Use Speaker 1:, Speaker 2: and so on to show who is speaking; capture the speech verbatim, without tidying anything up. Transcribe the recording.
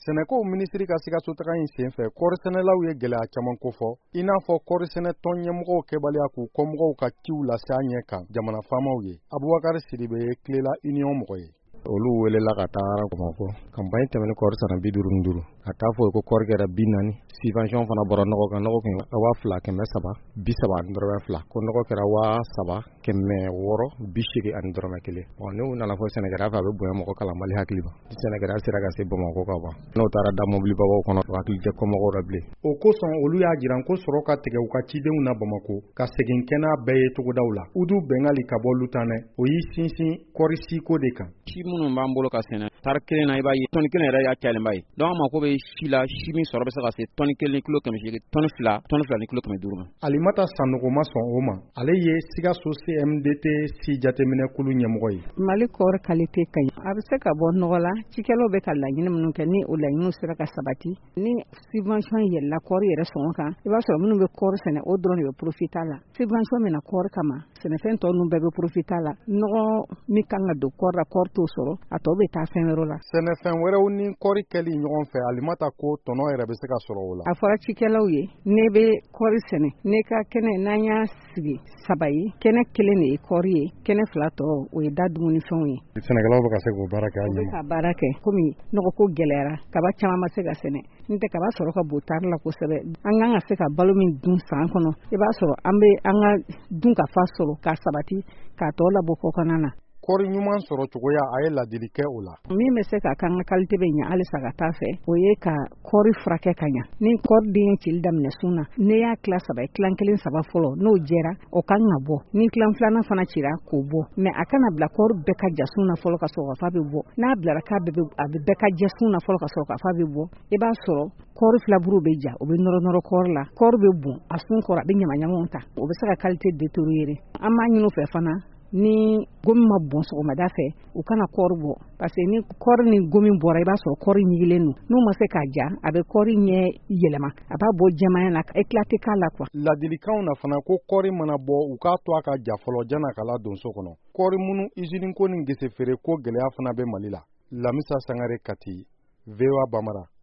Speaker 1: Sɛnɛko minisiri ka Sikaso taga in senfɛ kɔɔrisɛnɛlaw ye gɛlɛya caman kofɔ, i n'a fɔ kɔɔrisɛnɛ tɔn ɲɛmɔgɔw kɛbaliya k'u kɔmɔgɔw ka ciw lase a ɲɛ kan jamana faamaw ye. Abubakar Sidibe ye Tilela Union mɔgɔ ye.
Speaker 2: Olu welela ka taa Bamakɔ campagne tɛmɛnen kɔɔri san bi duuru ni duuru ka taa fɔ ko kɔɔri kɛra bi naani subvention fana bɔra nɔgɔ kan nɔgɔ kun waa fila kɛmɛ saba bi saba ani dɔrɔmɛ fila ko nɔgɔ kɛra waa saba kɛmɛ wɔɔrɔ bi seegin ani dɔrɔmɛ kelen. Bon n'u nana fɔ sɛnɛkɛla fɛ a bɛ bonya mɔgɔ kala Mali hakili ma. Sɛnɛkɛla sera ka se Bamakɔ ka ban n'o taara da mobili babaw kɔnɔ hakili tɛ kɔmɔgɔw la bilen.
Speaker 1: O kosɔn olu y'a jiran ko sɔrɔ ka tigɛ u ka cidenw na Bamakɔ ka segin kɛnɛ bɛɛ ye togodaw la. Udu Bɛngali ka bɔ Lutanɛ o y'i sinsin kɔɔri siko de kan.
Speaker 3: Si minnu b'an bolo ka sɛnɛ tari kelen na i b'a ye tɔni kelen yɛrɛ y'a cɛlenba ye. Donc an mako bɛ si la si min sɔrɔ bɛ se ka se tɔni kelen kilo kɛmɛ seegin tɔni fila tɔni fila ni kilo kɛmɛ duuru ma.
Speaker 1: Alimata Sanogo ma sɔn o ma. Ale ye Sikaso C M D T si jateminɛ kulu ɲɛmɔgɔ ye.
Speaker 4: Mali kɔɔri qualité ka ɲi. A bɛ se ka bɔ nɔgɔ la cikɛlaw bɛ ka laɲini minnu kɛ ni o laɲiniw sera ka sabati ni subvention yɛlɛla kɔɔri yɛrɛ sɔngɔ kan i b'a sɔrɔ minnu bɛ kɔɔri sɛnɛ o dɔrɔn de bɛ profita la. Subvention min na kɔɔri kama sɛnɛfɛn tɔ ninnu bɛɛ bɛ profita la. Nɔgɔ min kan ka don kɔɔri la kɔɔri t'o sɔrɔ a tɔ bɛ taa fɛn wɛrɛ la.
Speaker 1: Sɛnɛfɛn wɛrɛw ni kɔɔri kɛli ɲɔgɔn fɛ Alimata ko tɔnɔ yɛrɛ bɛ se ka sɔrɔ o la.
Speaker 4: A fɔra cikɛlaw ye ne bɛ kɔɔri sɛnɛ ne ka kɛnɛ n'an y'a sigi saba ye kɛnɛ kelen de ye kɔɔri ye kɛnɛ fila tɔ o ye da dumunifɛnw ye.
Speaker 1: Sɛnɛkɛlaw bɛ ka se k'o baara kɛ a ɲɛ ma.
Speaker 4: Ka baara kɛ komi nɔgɔko gɛlɛyara kaba caman ma se ka sɛnɛ n tɛ kaba sɔrɔ ka bon tari la kosɛbɛ an kan ka se ka balo min dun san kɔnɔ i b'a sɔrɔ an bɛ an ka dun ka fa sɔrɔ ka sabati k'a tɔ labɔ kɔkan na.
Speaker 1: Kɔɔri ɲuman sɔrɔ cogoya a ye ladili kɛ o la.
Speaker 4: Min bɛ se ka kan ka qualité bɛ ɲɛ halisa ka taa fɛ o ye ka kɔɔri furakɛ ka ɲɛ ni kɔɔri den cili daminɛ sun na ne y'a tila saba tilan kelen saba fɔlɔ n'o jɛra o kan ka bɔ ni tilan filanan fana cira k'o bɔ mais a kana bila kɔɔri bɛɛ ka ja sun na fɔlɔ ka sɔrɔ ka fa bɛ bɔ n'a bilara k'a bɛɛ a bɛ bɛɛ ka jɛ sun na fɔlɔ ka sɔrɔ ka fa bɛ bɔ i b'a sɔrɔ kɔɔri filaburu bɛ ja o bɛ nɔrɔ nɔrɔ kɔɔri la kɔɔri bɛ bon a sun kɔrɔ a bɛ ɲamaɲamaw ta o bɛ se ka qualité détériorer an b'a ɲini u fɛ fana ni gomi ma bon sɔgɔmada fɛ u kana kɔɔri bɔ parce que ni kɔɔri ni gomi bɔra i b'a sɔrɔ kɔɔri ɲigilen don n'u ma se k'a ja a bɛ kɔɔri ɲɛ yɛlɛma a b'a bɔ jɛmanya na éclater k'a la quoi.
Speaker 1: Ladilikanw na fana ko kɔɔri mana bɔ u k'a to a ka ja fɔlɔ jan'a ka ladon so kɔnɔ. Kɔɔri minnu usine ko ni gese feere ko gɛlɛya fana bɛ Mali la. Lamisa Sangare Kati, V O A Bamara.